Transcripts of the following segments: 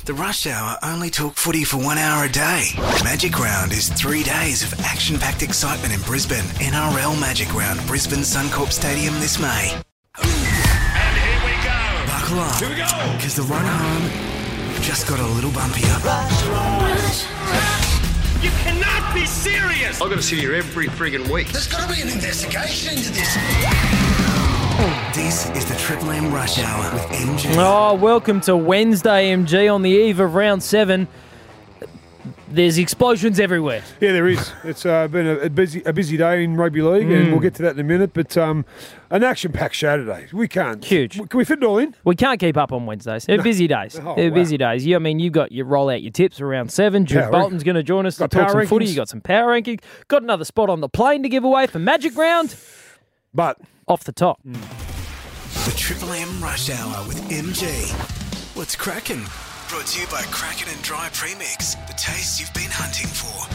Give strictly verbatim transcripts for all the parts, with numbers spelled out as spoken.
The Rush Hour only talk footy for one hour a day. Magic Round is three days of action-packed excitement in Brisbane. N R L Magic Round, Brisbane Suncorp Stadium this May. And here we go. Buckle up. Here we go. Because the run home just got a little bumpier. Rush, rush, rush. You cannot be serious. I've got to sit here every friggin' week. There's got to be an investigation into this. This is the Triple M Rush Hour with M G. Oh, welcome to Wednesday, M G, on the eve of round seven. There's explosions everywhere. Yeah, there is. It's uh, been a, a busy a busy day in rugby league, mm. and we'll get to that in a minute. But um, an action-packed show today. We can't. Huge. Can we fit it all in? We can't keep up on Wednesdays. They're No. busy days. Oh, They're wow. busy days. You, I mean, you've got you roll out your tips around seven. Jude Power. Bolton's going to join us Got to talk power some footy. rankings. You got some power rankings. Got another spot on the plane to give away for Magic Round. But Off the top. Mm. The Triple M Rush Hour with M G. What's cracking? Brought to you by Kraken and Dry Premix, the taste you've been hunting for.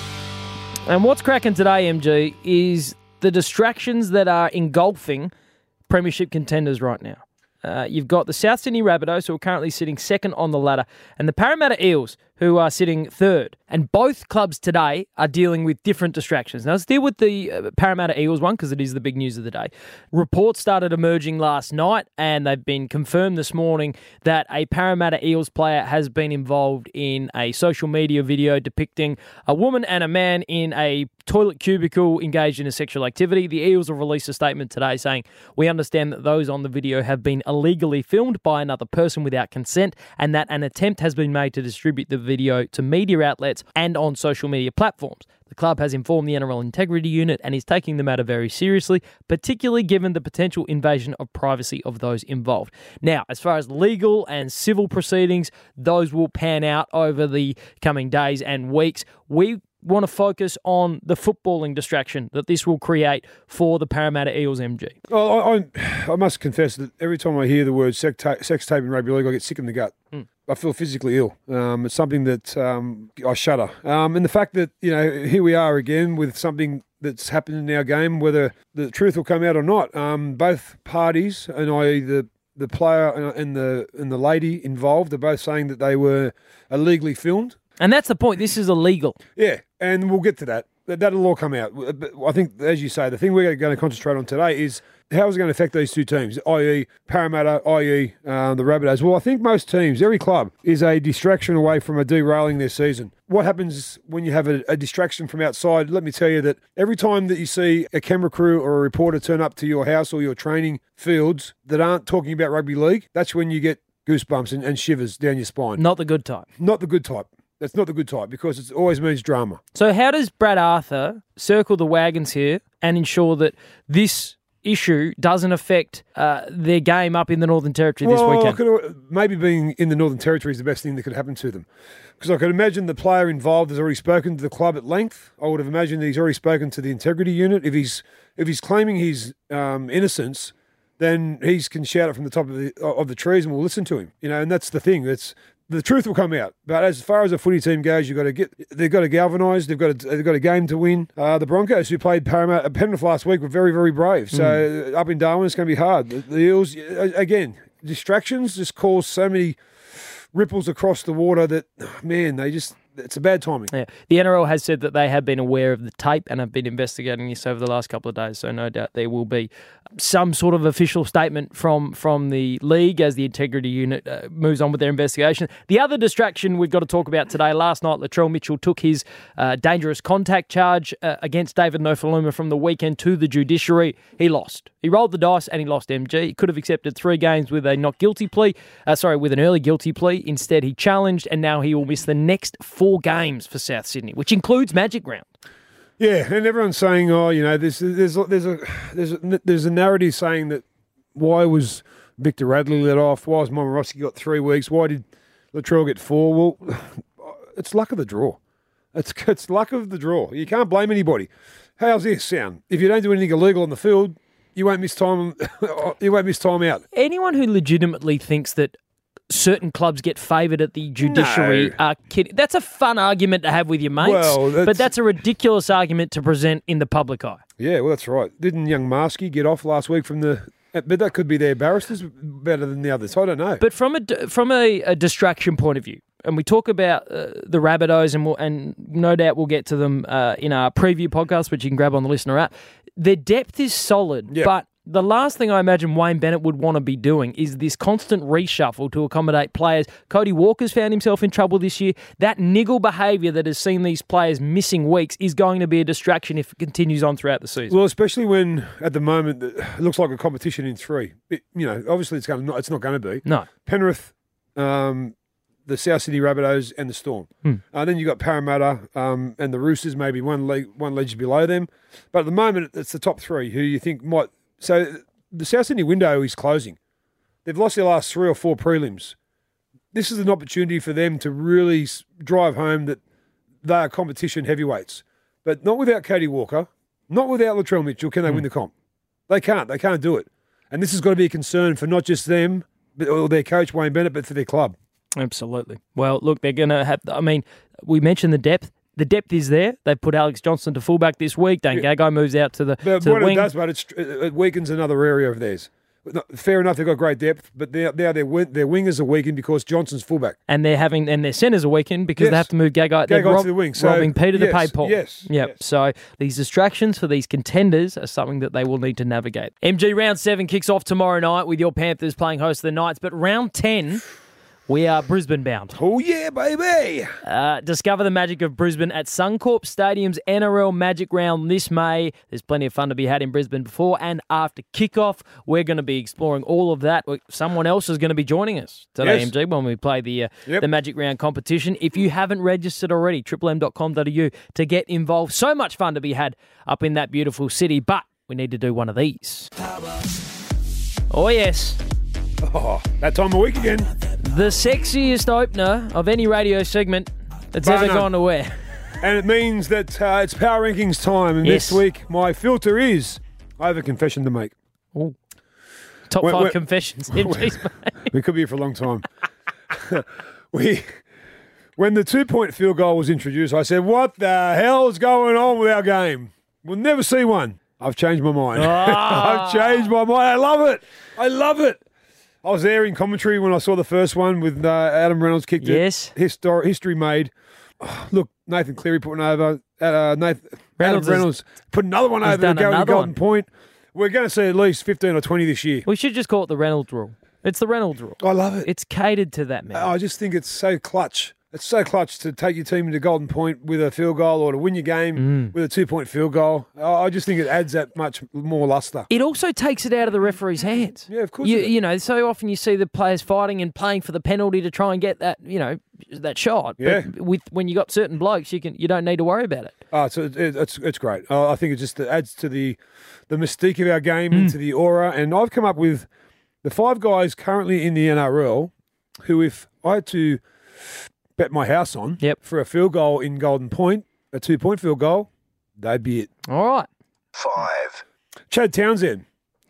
And what's cracking today, M G, is the distractions that are engulfing premiership contenders right now. Uh, you've got the South Sydney Rabbitohs, who are currently sitting second on the ladder, and the Parramatta Eels, who are sitting third. And both clubs today are dealing with different distractions. Now, let's deal with the uh, Parramatta Eels one, because it is the big news of the day. Reports started emerging last night, and they've been confirmed this morning that a Parramatta Eels player has been involved in a social media video depicting a woman and a man in a toilet cubicle engaged in a sexual activity. The Eels have released a statement today saying, "We understand that those on the video have been illegally filmed by another person without consent, and that an attempt has been made to distribute the video to media outlets and on social media platforms. The club has informed the N R L Integrity Unit and is taking the matter very seriously, particularly given the potential invasion of privacy of those involved." Now, as far as legal and civil proceedings, those will pan out over the coming days and weeks. We want to focus on the footballing distraction that this will create for the Parramatta Eels, M G. well, I, I, I must confess that every time I hear the word sex, ta- sex tape in rugby league, I get sick in the gut. Mm. I feel physically ill. Um, it's something that um, I shudder. Um, and the fact that, you know, here we are again with something that's happened in our game, whether the truth will come out or not. Um, both parties, and I, the the player and the and the lady involved, are both saying that they were illegally filmed. And that's the point. This is illegal. Yeah, and we'll get to that. That- That'll all come out. But I think, as you say, the thing we're going to concentrate on today is how is it going to affect these two teams, that is. Parramatta, that is. Uh, the Rabbitohs. Well, I think most teams, every club, is a distraction away from a derailing their season. What happens when you have a, a distraction from outside? Let me tell you that every time that you see a camera crew or a reporter turn up to your house or your training fields that aren't talking about rugby league, that's when you get goosebumps and, and shivers down your spine. Not the good type. Not the good type. That's not the good type, because it always means drama. So how does Brad Arthur circle the wagons here and ensure that this issue doesn't affect uh, their game up in the Northern Territory this well, weekend? I could, maybe being in the Northern Territory is the best thing that could happen to them. Because I could imagine the player involved has already spoken to the club at length. I would have imagined that he's already spoken to the Integrity Unit. If he's if he's claiming his um, innocence, then he can shout it from the top of the of the trees, and we'll listen to him. You know, and that's the thing. That's the truth will come out. But as far as a footy team goes, you've got to get they've got to galvanise. They've got to, they've got a game to win. Uh, the Broncos, who played Parramatta Penrith last week, were very very brave. So mm. up in Darwin, it's going to be hard. The, the Eels, again, distractions just cause so many ripples across the water that, man, they just. It's a bad timing. Yeah. The N R L has said that they have been aware of the tape and have been investigating this over the last couple of days, so no doubt there will be some sort of official statement from, from the league as the Integrity Unit uh, moves on with their investigation. The other distraction we've got to talk about today, last night Latrell Mitchell took his uh, dangerous contact charge uh, against David Nofaluma from the weekend to the judiciary. He lost. He rolled the dice and he lost, M G. He could have accepted three games with a not guilty plea, uh, sorry, with an early guilty plea. Instead, he challenged, and now he will miss the next four games for South Sydney, which includes Magic Round. Yeah, and everyone's saying, oh, you know, there's there's there's a there's a, there's a narrative saying that why was Victor Radley let off? Why was Momorowski got three weeks? Why did Latrell get four? Well, it's luck of the draw. It's it's luck of the draw. You can't blame anybody. How's this sound? If you don't do anything illegal on the field, you won't miss time. You won't miss time out. Anyone who legitimately thinks that certain clubs get favoured at the judiciary No. are kidding. That's a fun argument to have with your mates, Well, that's- but that's a ridiculous argument to present in the public eye. Yeah, well, that's right. Didn't young Marsky get off last week from the Uh, But that could be their barristers better than the others. I don't know. But from a from a, a distraction point of view, and we talk about uh, the Rabbitohs, and we'll, and no doubt we'll get to them uh, in our preview podcast, which you can grab on the listener app. Their depth is solid, Yeah. but the last thing I imagine Wayne Bennett would want to be doing is this constant reshuffle to accommodate players. Cody Walker's found himself in trouble this year. That niggle behaviour that has seen these players missing weeks is going to be a distraction if it continues on throughout the season. Well, especially when at the moment it looks like a competition in three. It, you know, obviously it's going to not, it's not going to be. No. Penrith, um, the South Sydney Rabbitohs, and the Storm. Hmm. Uh, then you got Parramatta um, and the Roosters, maybe one leg one ledge below them. But at the moment, it's the top three who you think might. So the South Sydney window is closing. They've lost their last three or four prelims. This is an opportunity for them to really s- drive home that they are competition heavyweights. But not without Cody Walker, not without Latrell Mitchell, can they win the comp? They can't. They can't do it. And this has got to be a concern for not just them, but, or their coach, Wayne Bennett, but for their club. Absolutely. Well, look, they're going to have, I mean, we mentioned the depth. The depth is there. They put Alex Johnson to fullback this week. Dane Yeah. Gagai moves out to the, But to the what wing. it does, but it's, it weakens another area of theirs. No, fair enough, they've got great depth, but now, now their, win- their wingers are weakened because Johnson's fullback. And they're having and their centres are weakened because they Yes. have to move Gagai, they're Gagai rob- to the wing. So, robbing Peter to yes, pay Paul. yes, Yep. yes. So these distractions for these contenders are something that they will need to navigate. M G round seven kicks off tomorrow night with your Panthers playing host to the Knights, but round ten. We are Brisbane bound. Oh, yeah, baby. Uh, discover the magic of Brisbane at Suncorp Stadium's N R L Magic Round this May. There's plenty of fun to be had in Brisbane before and after kickoff. We're going to be exploring all of that. Someone else is going to be joining us today, Yes. M G, when we play the uh, Yep. the Magic Round competition. If you haven't registered already, triple m dot com dot a u to get involved. So much fun to be had up in that beautiful city, but we need to do one of these. Oh, yes. Oh, that time of week again. The sexiest opener of any radio segment that's Bar ever none. gone to air. And it means that uh, it's Power Rankings time. And Yes. this week, my filter is I have a confession to make. Ooh. Top When- five when- confessions. M G's made. We could be here for a long time. we, when the two-point field goal was introduced, I said, what the hell is going on with our game? We'll never see one. I've changed my mind. Ah. I've changed my mind. I love it. I love it. I was there in commentary when I saw the first one with uh, Adam Reynolds kicked Yes. it. Histor- history made. Oh, look, Nathan Cleary putting over. Uh, Nathan, Reynolds Adam has- Reynolds put another one he's over done to go to another Golden one. Point. We're going to see at least fifteen or twenty this year. We should just call it the Reynolds rule. It's the Reynolds rule. I love it. It's catered to that, man. I just think it's so clutch. It's so clutch to take your team into Golden Point with a field goal or to win your game Mm. with a two-point field goal. I I just think it adds that much more luster. It also takes it out of the referee's hands. Yeah, of course You, it does. you know, so often you see the players fighting and playing for the penalty to try and get that, you know, that shot. Yeah. But with when you got certain blokes, you can you don't need to worry about it. Oh, it's, it, it's, it's great. Uh, I think it just adds to the, the mystique of our game, Mm. into the aura. And I've come up with the five guys currently in the N R L who, if I had to bet my house on Yep. for a field goal in Golden Point, a two-point field goal, they'd be it. All right. Five. Chad Townsend.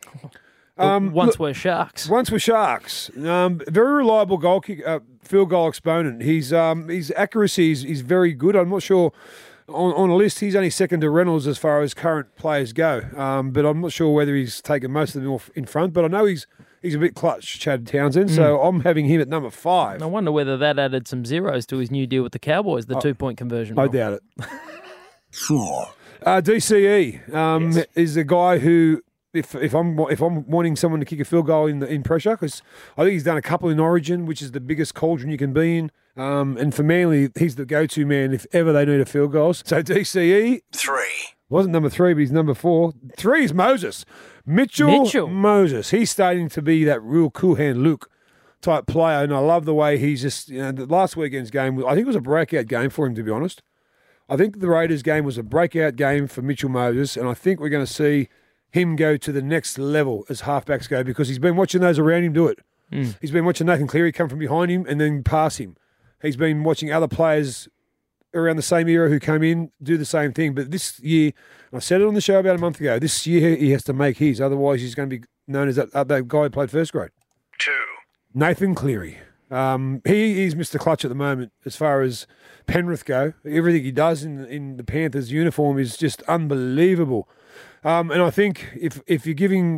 Um, Once look- we're Sharks. Once were Sharks. Um, very reliable goal kick, uh, field goal exponent. His um, his accuracy is, is very good. I'm not sure on, on a list he's only second to Reynolds as far as current players go. Um, but I'm not sure whether he's taken most of them off in front. But I know he's he's a bit clutch, Chad Townsend. So I'm having him at number five. I wonder whether that added some zeros to his new deal with the Cowboys, the two-point conversion. I rule. doubt it. Four. Uh, D C E um, Yes. is a guy who, if if I'm if I'm wanting someone to kick a field goal in the, in pressure, because I think he's done a couple in Origin, which is the biggest cauldron you can be in. Um, and for Manly, he's the go-to man if ever they need a field goal. So D C E Three. wasn't number three, but he's number four. Three is Moses. Mitchell, Mitchell. Moses. He's starting to be that real cool hand Luke type player, and I love the way he's just, you know, the last weekend's game, I think it was a breakout game for him, to be honest. I think the Raiders game was a breakout game for Mitchell Moses, and I think we're going to see him go to the next level as halfbacks go because he's been watching those around him do it. Mm. He's been watching Nathan Cleary come from behind him and then pass him. He's been watching other players around the same era who came in do the same thing. But this year, I said it on the show about a month ago, this year he has to make his. Otherwise, he's going to be known as that, uh, that guy who played first grade. Two. Nathan Cleary. Um, he is Mister Clutch at the moment as far as Penrith go. Everything he does in, in the Panthers uniform is just unbelievable. Um, and I think if if you're giving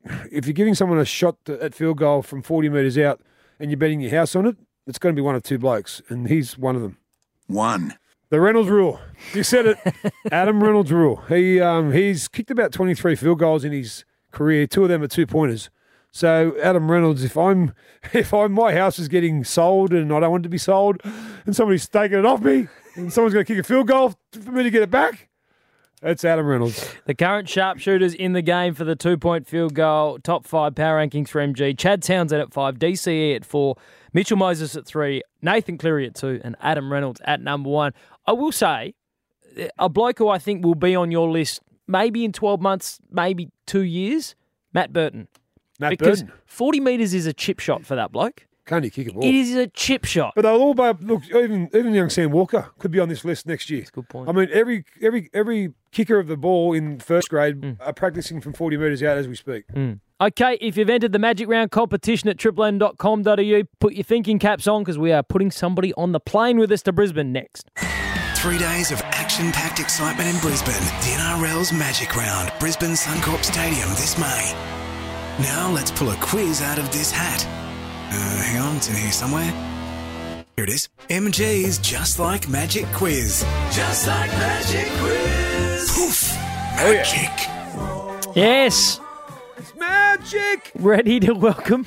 if you're giving someone a shot to, at field goal from forty metres out and you're betting your house on it, it's going to be one of two blokes, and he's one of them. One. The Reynolds rule. You said it. Adam Reynolds rule. He um, he's kicked about twenty-three field goals in his career. Two of them are two pointers. So Adam Reynolds, if I'm if I'm my house is getting sold and I don't want it to be sold, and somebody's taking it off me, and someone's going to kick a field goal for me to get it back, that's Adam Reynolds. The current sharpshooters in the game for the two-point field goal, top five power rankings for M G. Chad Townsend at five, D C E at four, Mitchell Moses at three, Nathan Cleary at two, and Adam Reynolds at number one. I will say, a bloke who I think will be on your list maybe in twelve months, maybe two years, Matt Burton. Matt because Burton. forty metres is a chip shot for that bloke. Can't he kick a ball? It is a chip shot. But they'll all be, look, even even young Sam Walker could be on this list next year. That's a good point. I mean, every every every kicker of the ball in first grade mm. are practicing from forty metres out as we speak. Mm. Okay, if you've entered the Magic Round competition at triple m dot com dot a u, put your thinking caps on because we are putting somebody on the plane with us to Brisbane next. Three days of action-packed excitement in Brisbane. The N R L's Magic Round, Brisbane Suncorp Stadium this May. Now let's pull a quiz out of this hat. Uh, hang on, it's in here somewhere. Here it is. M G's Just Like Magic Quiz. Just Like Magic Quiz. Poof. Magic. Oh, yeah. Yes. It's magic. Ready to welcome...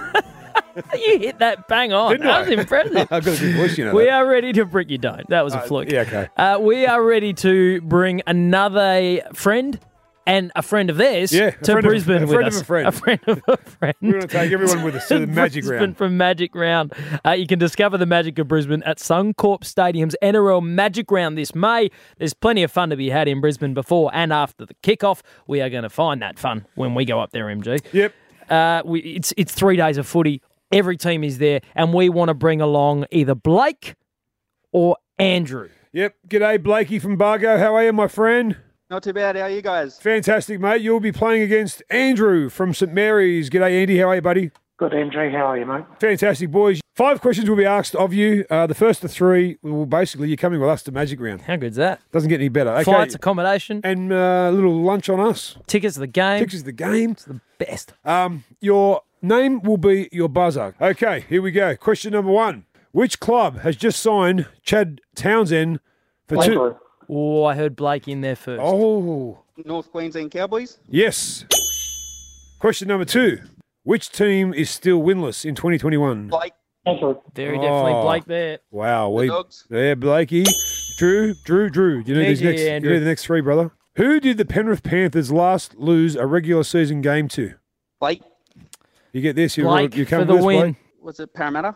You hit that bang on. Didn't that I? was impressive. I've got a good voice, you know. We that. are ready to bring you don't. That was a Uh, fluke. yeah, okay. Uh, we are ready to bring another friend and a friend of theirs Yeah, a to friend of- Brisbane a with friend of us. a friend. A friend of a friend. We're going to take everyone with us to the Magic Brisbane Round. From Magic Round. Uh, you can discover the magic of Brisbane at Suncorp Stadium's N R L Magic Round this May. There's plenty of fun to be had in Brisbane before and after the kickoff. We are going to find that fun when we go up there, M G. Yep. Uh, we, it's it's three days of footy. Every team is there, and we want to bring along either Blake or Andrew. Yep. G'day, Blakey from Bargo. How are you, my friend? Not too bad. How are you guys? Fantastic, mate. You'll be playing against Andrew from St Mary's. G'day, Andy. How are you, buddy? Good, M G. How are you, mate? Fantastic, boys. Five questions will be asked of you. Uh, the first of three, well, basically, you're coming with us to Magic Round. How good's that? Doesn't get any better. Okay. Flights, accommodation, And uh, a little lunch on us. tickets to the game. Tickets to the game. It's the best. Um, your name will be your buzzer. Okay, here we go. Question number one. Which club has just signed Chad Townsend for two? Blake. Oh, I heard Blake in there first. Oh, North Queensland Cowboys? yes. Question number two. Which team is still winless in twenty twenty-one? Blake? Very definitely Oh. Blake there. Wow, we Dogs. there, Blakey, Drew, Drew, Drew. You know these Yeah, next, yeah, you Andrew. know the next three, brother. Who did the Penrith Panthers last lose a regular season game to? Blake? You get this, you're, Blake you're for coming the with us, win. Blake? Was it Parramatta?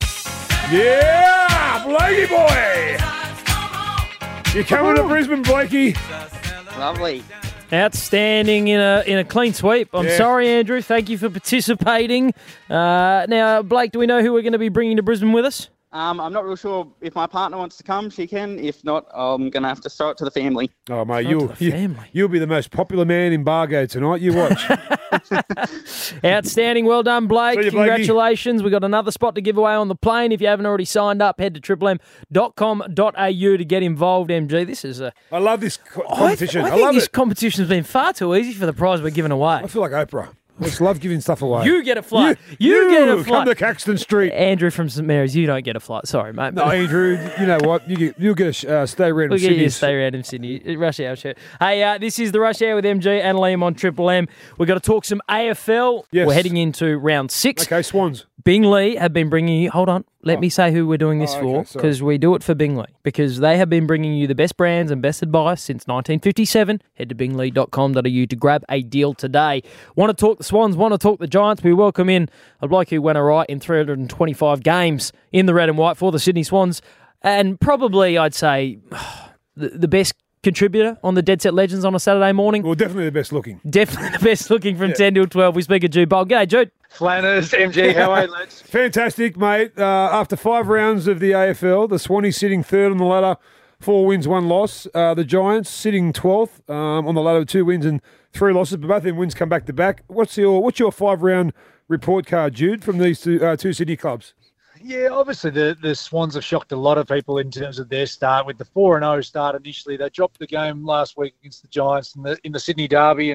Yeah, Blakey boy. You're coming to Brisbane, Blakey. Lovely. Outstanding in a in a clean sweep. I'm Yeah. sorry, Andrew. Thank you for participating. Uh, now, Blake, do we know who we're going to be bringing to Brisbane with us? Um, I'm not real sure if my partner wants to come. She can. If not, I'm going to have to throw it to the family. Oh, mate, Shout you'll, to the you, family. you'll be the most popular man in Bargo tonight. You watch. Outstanding. Well done, Blake. See you, Blakey. Congratulations. We've got another spot to give away on the plane. If you haven't already signed up, head to triple m dot com dot a u to get involved, M G. This is a I love this co- I th- competition. I, I, think love this it. competition's been far too easy for the prize we're giving away. I feel like Oprah. I just love giving stuff away. You get a flight. You, You, get a come flight. to Caxton Street. Andrew from St Mary's, you don't get a flight. Sorry, mate. No, Andrew, you know what? You get, you'll get a sh- uh, stay around We'll in get you to Sydney. stay around in Sydney. Rush Hour Show. Hey, uh, this is the Rush Hour with M G and Liam on Triple M. We've got to talk some A F L. Yes. We're heading into round six. Okay, Swans. Bingley have been bringing you... Hold on. Let me say who we're doing this Oh, for, okay, sorry. because we do it for Bingley. Because they have been bringing you the best brands and best advice since nineteen fifty-seven. Head to bingley dot com dot a u to grab a deal today. Want to talk the Swans, want to talk the Giants? We welcome in a bloke who went all right in three hundred twenty-five games in the red and white for the Sydney Swans. And probably, I'd say, the, the best contributor on the Dead Set Legends on a Saturday morning. Well, definitely the best looking. Definitely the best looking from ten till twelve. We speak of Jude Bowl. G'day, Jude. Flanners, M G. How are you, lads? Fantastic, mate. Uh, after five rounds of the A F L, the Swannies sitting third on the ladder, four wins, one loss. Uh, the Giants sitting twelfth um, on the ladder with two wins and three losses, but both of them wins come back to back. What's your what's your five round report card, Jude, from these two, uh, two Sydney clubs? Yeah, obviously the, the Swans have shocked a lot of people in terms of their start with the four and oh start initially. They dropped the game last week against the Giants in the in the Sydney Derby, and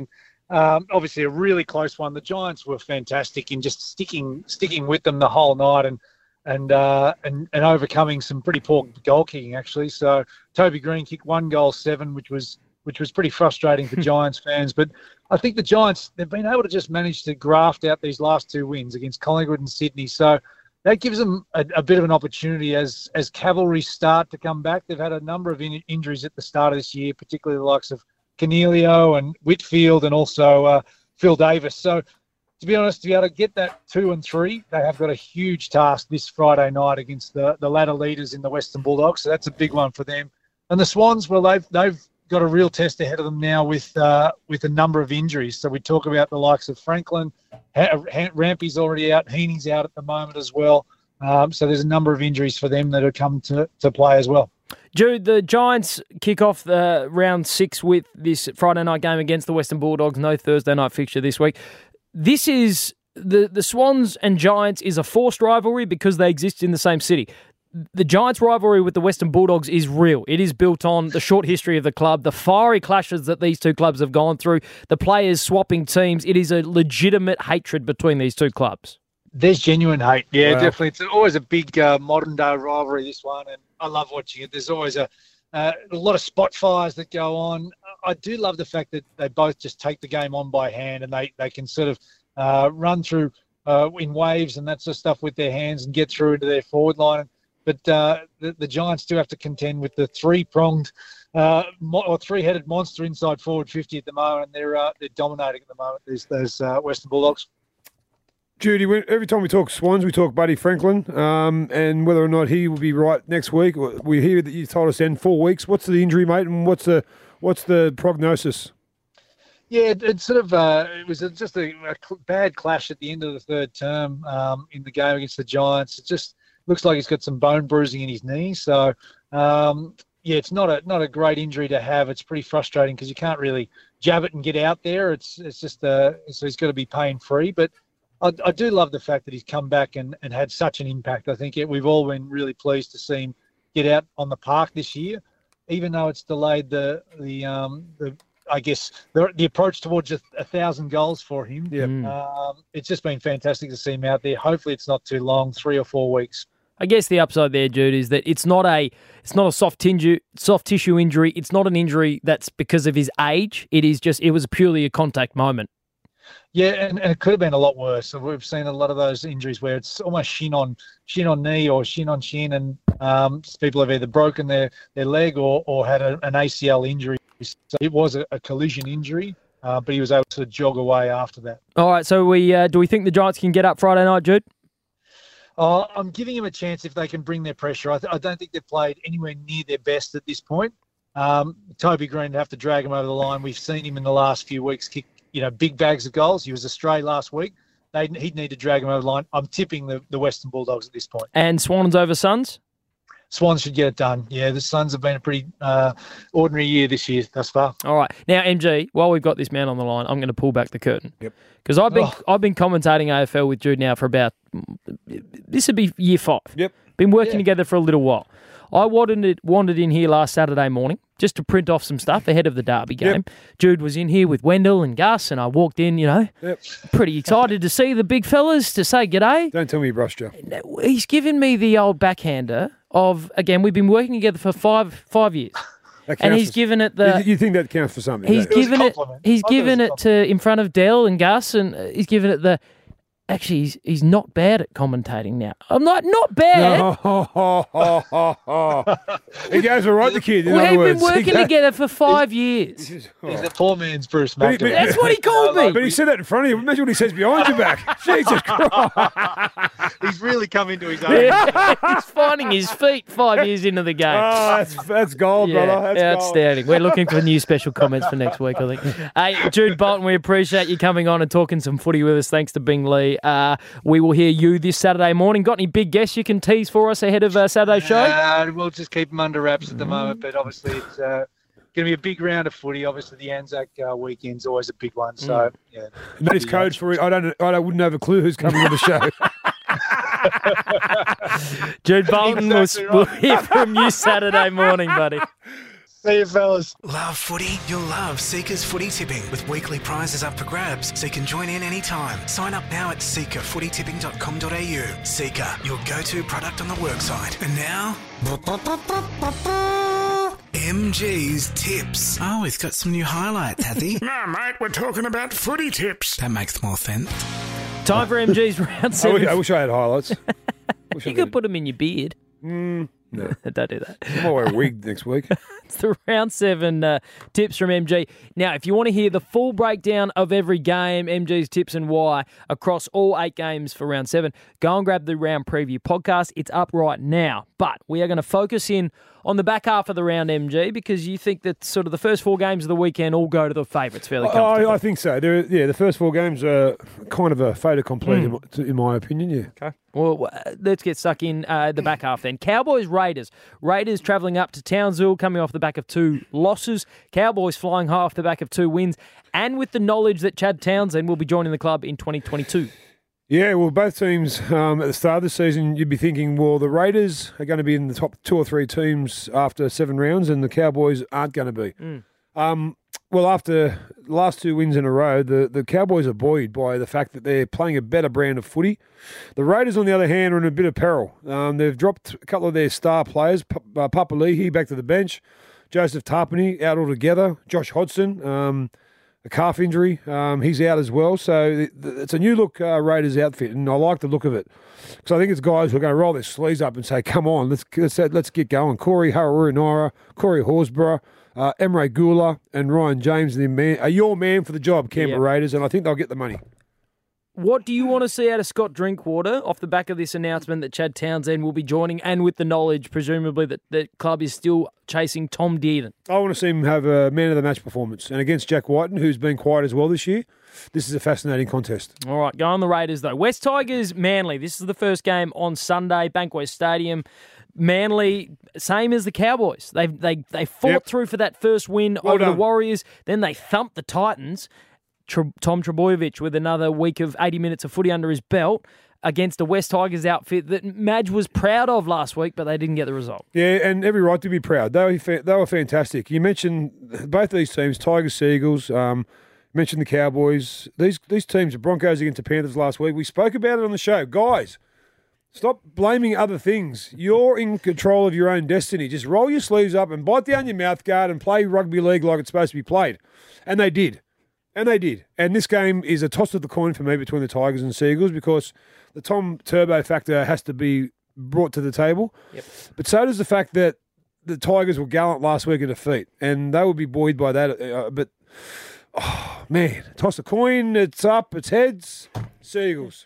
Um, obviously, a really close one. The Giants were fantastic in just sticking sticking with them the whole night and and uh, and and overcoming some pretty poor goal kicking actually. So Toby Green kicked one goal seven, which was which was pretty frustrating for Giants fans. But I think the Giants, they've been able to just manage to graft out these last two wins against Collingwood and Sydney. So that gives them a, a bit of an opportunity as as cavalry start to come back. They've had a number of in, injuries at the start of this year, particularly the likes of Cornelio and Whitfield and also uh, Phil Davis. So to be honest, to be able to get that two and three, they have got a huge task this Friday night against the, the ladder leaders in the Western Bulldogs. So that's a big one for them. And the Swans, well, they've they've got a real test ahead of them now with uh, with a number of injuries. So we talk about the likes of Franklin, ha- Rampy's already out, Heaney's out at the moment as well. Um, so there's a number of injuries for them that have come to, to play as well. Jude, the Giants kick off the round six with this Friday night game against the Western Bulldogs. No Thursday night fixture this week. This is the the Swans and Giants is a forced rivalry because they exist in the same city. The Giants' rivalry with the Western Bulldogs is real. It is built on the short history of the club, the fiery clashes that these two clubs have gone through, the players swapping teams. It is a legitimate hatred between these two clubs. There's genuine hate. Yeah, Wow. definitely. It's always a big uh, modern-day rivalry, this one, and I love watching it. There's always a, uh, a lot of spot fires that go on. I do love the fact that they both just take the game on by hand and they, they can sort of uh, run through uh, in waves and that sort of stuff with their hands and get through into their forward line. But uh, the, the Giants do have to contend with the three-pronged uh, mo- or three-headed monster inside forward fifty at the moment, and they're uh, they're dominating at the moment. There's those uh, Western Bulldogs. Judy, when- every time we talk Swans, we talk Buddy Franklin, um, and whether or not he will be right next week. We hear that you told us in four weeks. What's the injury, mate, and what's the what's the prognosis? Yeah, it, it sort of uh, it was a, just a, a cl- bad clash at the end of the third term um, in the game against the Giants. It just looks like he's got some bone bruising in his knee. So um, yeah, it's not a not a great injury to have. It's pretty frustrating because you can't really jab it and get out there. It's it's just uh, so he's got to be pain free, but. I, I do love the fact that he's come back and, and had such an impact. I think it, we've all been really pleased to see him get out on the park this year, even though it's delayed the the um the I guess the, the approach towards a, a thousand goals for him. Yeah, um, it's just been fantastic to see him out there. Hopefully, it's not too long, three or four weeks. I guess the upside there, Jude, is that it's not a it's not a soft tissue soft tissue injury. It's not an injury that's because of his age. It is just it was purely a contact moment. Yeah, and, and it could have been a lot worse. So we've seen a lot of those injuries where it's almost shin on shin on knee or shin on shin, and um, people have either broken their, their leg or, or had a, an A C L injury. So it was a, a collision injury, uh, but he was able to jog away after that. All right, so we uh, do we think the Giants can get up Friday night, Jude? Uh, I'm giving him a chance if they can bring their pressure. I, th- I don't think they've played anywhere near their best at this point. Um, Toby Green would have to drag him over the line. We've seen him in the last few weeks kick you know, big bags of goals. He was astray last week. They'd, he'd need to drag him over the line. I'm tipping the, the Western Bulldogs at this point. And Swans over Suns? Swans should get it done. Yeah, the Suns have been a pretty uh, ordinary year this year thus far. All right. Now, M G, while we've got this man on the line, I'm going to pull back the curtain. Yep. Because I've been Oh. I've been commentating A F L with Jude now for about, this would be year five. Yep. Been working Yeah. together for a little while. I wandered, wandered in here last Saturday morning just to print off some stuff ahead of the Derby game. Yep. Jude was in here with Wendell and Gus, and I walked in, you know, Yep. pretty excited to see the big fellas, to say g'day. Don't tell me you brushed you. He's given me the old backhander of, again, we've been working together for five five years. That And counts he's for- given it the... You, you think that counts for something? He's don't you? It was a given it. compliment. He's I thought it given was a it to in front of Dell and Gus, and uh, he's given it the. Actually, he's, he's not bad at commentating now. I'm like, not bad. No, ho, ho, ho, ho, ho. He goes all right, the kid. In We've other been words, He working goes- together for five years. He's a poor man's Bruce But he- McDowell. That's what he called me. But he said that in front of you. Imagine what he says behind your back. Jesus Christ. He's really come into his own. He's finding his feet five years into the game. Oh, that's, that's gold, Yeah, brother. That's gold. outstanding. We're looking for new special comments for next week, I think. Hey, Jude Bolton, we appreciate you coming on and talking some footy with us. Thanks to Bing Lee. Uh, we will hear you this Saturday morning. Got any big guests you can tease for us ahead of uh, Saturday's show? Uh, we'll just keep them under wraps at the moment, but obviously it's uh, going to be a big round of footy. Obviously, the Anzac uh, weekend's always a big one. So, yeah. And that is code for it. I don't. I don't, wouldn't have a clue who's coming on the show. Jude Bolton, Exactly we'll, we'll right. hear from you Saturday morning, buddy. See you, fellas. Love footy? You'll love Seeker's Footy Tipping with weekly prizes up for grabs, so you can join in anytime. Sign up now at seeker footy tipping dot com dot a u. Seeker, your go-to product on the worksite. And now, M G's Tips. Oh, he's got some new highlights, has he? No, mate, we're talking about footy tips. That makes more sense. Time for M G's round I seven. wish, I wish I had highlights. Wish I You could did. put them in your beard. Mm, no. Don't do that. I might wear a wig next week. It's the round seven uh, tips from M G. Now, if you want to hear the full breakdown of every game, M G's tips and why across all eight games for round seven, go and grab the round preview podcast. It's up right now. But we are going to focus in on the back half of the round, M G, because you think that sort of the first four games of the weekend all go to the favourites fairly comfortably. I, I think so. There, yeah, the first four games are kind of a fait accompli, Mm. in, my, in my opinion. Yeah. Okay. Well, uh, let's get stuck in uh, the back half then. Cowboys, Raiders. Raiders travelling up to Townsville, coming off the back of two losses. Cowboys flying high off the back of two wins, and with the knowledge that Chad Townsend will be joining the club in twenty twenty-two. Yeah, well, both teams um, at the start of the season, you'd be thinking, well, the Raiders are going to be in the top two or three teams after seven rounds, and the Cowboys aren't going to be. Mm. Um, well, after the last two wins in a row, the, the Cowboys are buoyed by the fact that they're playing a better brand of footy. The Raiders, on the other hand, are in a bit of peril. Um, they've dropped a couple of their star players, P- uh, Papali'i back to the bench, Joseph Tarpany out altogether, Josh Hodgson, um, a calf injury, um, he's out as well. So th- th- it's a new look uh, Raiders outfit, and I like the look of it. So I think it's guys who are going to roll their sleeves up and say, come on, let's let's, let's get going. Corey Harawira-Naera, Corey Horsburgh, uh, Emre Gula, and Ryan James are, man, are your man for the job, Canberra Yep. Raiders, and I think they'll get the money. What do you want to see out of Scott Drinkwater off the back of this announcement that Chad Townsend will be joining, and with the knowledge, presumably, that the club is still chasing Tom Dearden? I want to see him have a man of the match performance. And against Jack Whiten, who's been quiet as well this year, this is a fascinating contest. All right, go on the Raiders, though. West Tigers, Manly. This is the first game on Sunday, Bankwest Stadium. Manly, same as the Cowboys. They they they fought Yep. through for that first win Well over done. the Warriors. Then they thumped the Titans. Tre- Tom Trebojevic with another week of eighty minutes of footy under his belt against a West Tigers outfit that Madge was proud of last week, but they didn't get the result. Yeah, and every right to be proud. They were, fa- they were fantastic. You mentioned both these teams, Tigers, Seagulls, um, mentioned the Cowboys. These these teams, the Broncos against the Panthers last week, we spoke about it on the show. Guys, stop blaming other things. You're in control of your own destiny. Just roll your sleeves up and bite down your mouth guard and play rugby league like it's supposed to be played. And they did. And they did. And this game is a toss of the coin for me between the Tigers and Seagulls because the Tom Turbo factor has to be brought to the table. Yep. But so does the fact that the Tigers were gallant last week in defeat, and they will be buoyed by that. Uh, but, oh, man, toss a coin, it's up, it's heads, Seagulls.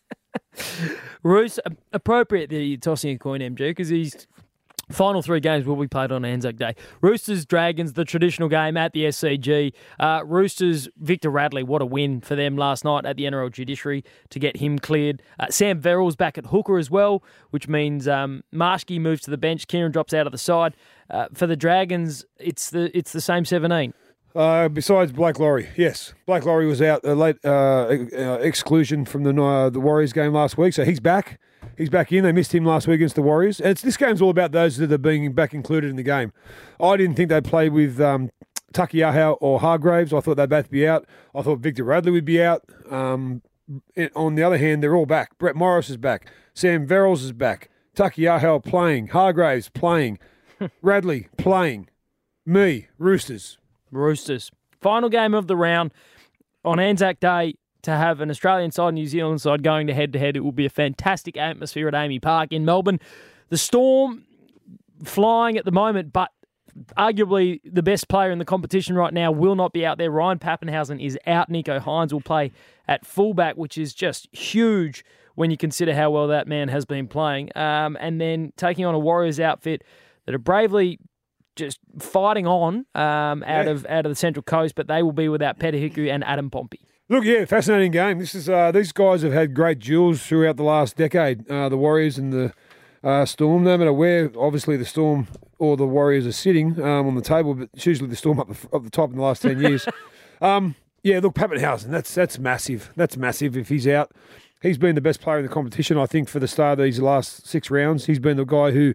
Roos, appropriate that you're tossing a coin, M G, because his final three games will be played on Anzac Day. Roosters, Dragons, the traditional game at the S C G. Uh, Roosters, Victor Radley, what a win for them last night at the N R L Judiciary to get him cleared. Uh, Sam Verrill's back at hooker as well, which means um, Marshke moves to the bench. Kieran drops out of the side. Uh, for the Dragons, it's the it's the same seventeen. Uh, besides Blake Laurie, yes. Blake Laurie was out, a late uh, uh, exclusion from the uh, the Warriors game last week, so he's back. He's back in. They missed him last week against the Warriors. And it's, this game's all about those that are being back included in the game. I didn't think they'd play with um, Takiaho or Hargraves. I thought they'd both be out. I thought Victor Radley would be out. Um, it, on the other hand, they're all back. Brett Morris is back. Sam Verrills is back. Takiaho playing. Hargraves playing. Radley playing. Me, Roosters. Roosters. Final game of the round on Anzac Day. To have an Australian side, New Zealand side going to head-to-head. It will be a fantastic atmosphere at Amy Park in Melbourne. The Storm flying at the moment, but arguably the best player in the competition right now will not be out there. Ryan Pappenhausen is out. Nico Hines will play at fullback, which is just huge when you consider how well that man has been playing. Um, and then taking on a Warriors outfit that are bravely just fighting on um, out Yeah. of out of the Central Coast, but they will be without Petahiku and Adam Pompey. Look, yeah, fascinating game. This is uh, these guys have had great duels throughout the last decade. Uh, the Warriors and the uh, Storm. No matter where, obviously, the Storm or the Warriors are sitting um, on the table, but it's usually the Storm up the, up the top in the last ten years. Um, yeah, look, Pappenhausen, that's that's massive. That's massive. If he's out, he's been the best player in the competition, I think, for the start of these last six rounds. He's been the guy who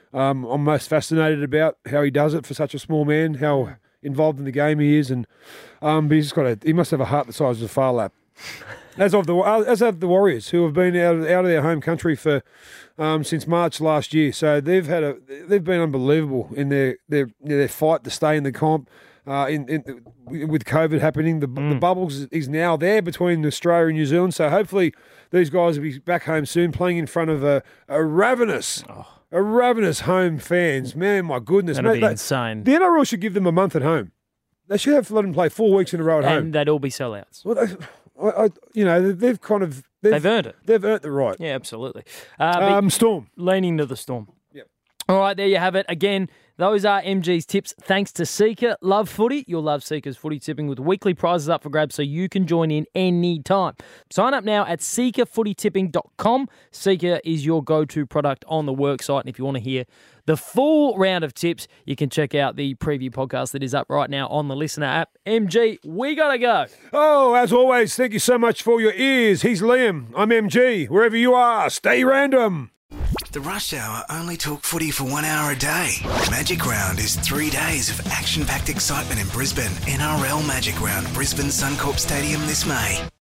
um, I'm most fascinated about how he does it for such a small man, how involved in the game he is, and um, but he's just got a, he must have a heart the size of a far lap. As of the as of the Warriors, who have been out of, out of their home country for um, since March last year, so they've had a they've been unbelievable in their their their fight to stay in the comp. Uh, in, in with COVID happening, the, mm. the bubbles is now there between Australia and New Zealand. So hopefully these guys will be back home soon, playing in front of a, a ravenous, oh. a ravenous home fans. Man, my goodness, that'll mate, be they, insane. The N R L should give them a month at home. They should have to let them play four weeks in a row at and home, and they'd all be sellouts. Well, they, I, I, you know, they've kind of they've, they've earned it. They've earned the right. Yeah, absolutely. Uh, um, Storm leaning to the Storm. Yep. All right, there you have it. Again, those are M G's tips. Thanks to Seeker. Love footy. You'll love Seeker's footy tipping with weekly prizes up for grabs so you can join in anytime. Sign up now at seeker footy tipping dot com. Seeker is your go-to product on the work site. And if you want to hear the full round of tips, you can check out the preview podcast that is up right now on the Listener app. M G, we got to go. Oh, as always, thank you so much for your ears. He's Liam. I'm M G. Wherever you are, stay random. The Rush Hour only talk footy for one hour a day. Magic Round is three days of action-packed excitement in Brisbane. N R L Magic Round, Brisbane Suncorp Stadium this May.